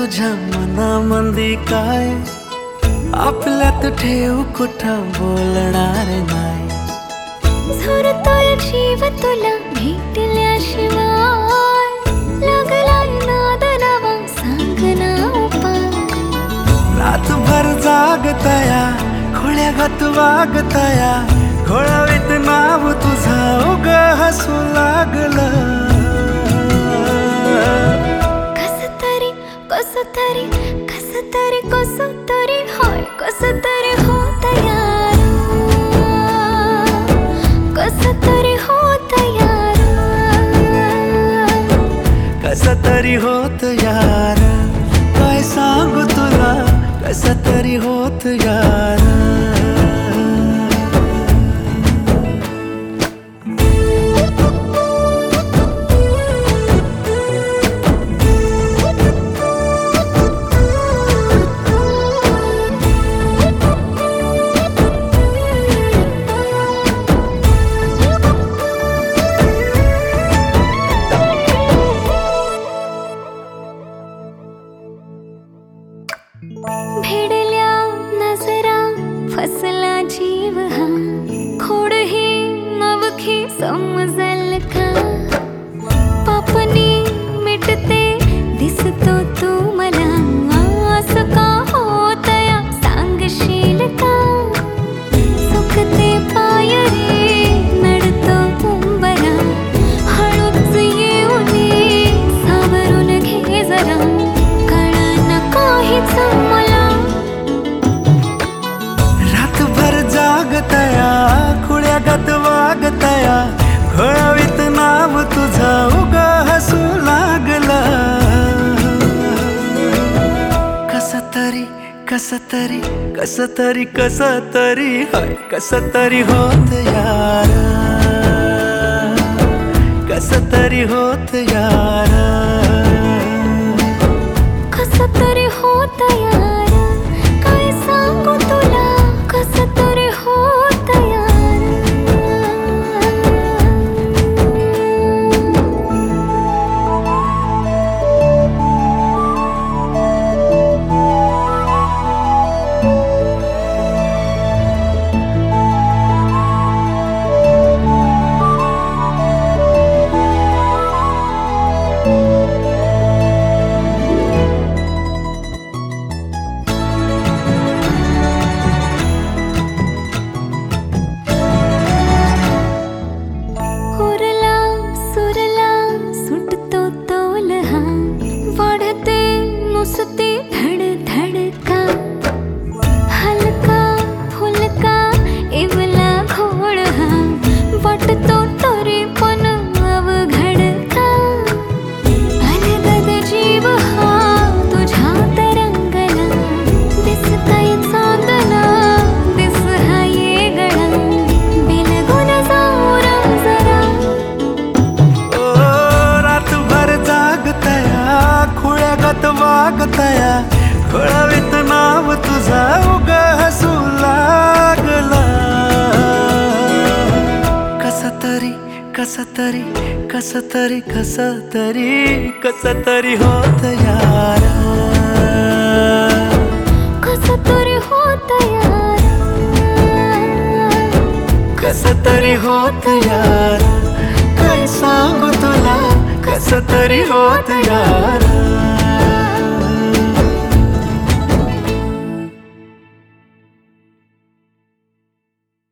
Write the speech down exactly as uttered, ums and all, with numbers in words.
तुझ्या मनामंदी काय आपल्यात ठेव कुठं बोलणार नाही। झुरतोय जीव तुला भेटल्याशिवाय, लागलाय नाद नवा सांग ना उपाय। रातभर जागतया खोळ्यागत वागतया, घोळावीत नाव तुझं उग हसू लागलं। कस तरी कस तरी कस तरी हाय कस तरी होत यार, कस तरी होत यार, कस तरी होत यार, काय सांगू तुला कस तरी होत यार। भेडल्या नजरा फसला जीव हा, खोड ही नवखी समजल का। पापनी मिटते दिसतो तू मला, असं का होतया सांगशील का। सुखते पाय रे नडतो उंबरा, हळूच येऊन सावरून घे जरा, कळना काहीच मला। रातभर जागतया खुळ्यागत वागतया, घोळावीत नाव तुझं उग हसू लागलं। कस तरी कस तरी कस तरी कस तरी हाय कस तरी होत यार, कस तरी होत यार, कस तरी होत यार, काय सांगू तुला कस तरी होत यार। उरला सुरला सुटतो तोल हा, वाढते नुसती धड धडका। हलका फुलका इवला घोळ हा, वाटतो तरी पण अवघड का। अलगद जीव हा तुझ्या तरंगला, दिसतय चांदला दिस हा ये गळा, बिलगुन जाऊ जरा। ओ रातभर जागतया खुळ्यागत वागतया, घोळावीत नाव तुझं उग हसू लागलं। कस तरी कस तरी कस तरी कस तरी कस तरी होत यार, कस तरी होत यार, कस तरी होत यार, काय सांगू तुला कस तरी होत यार।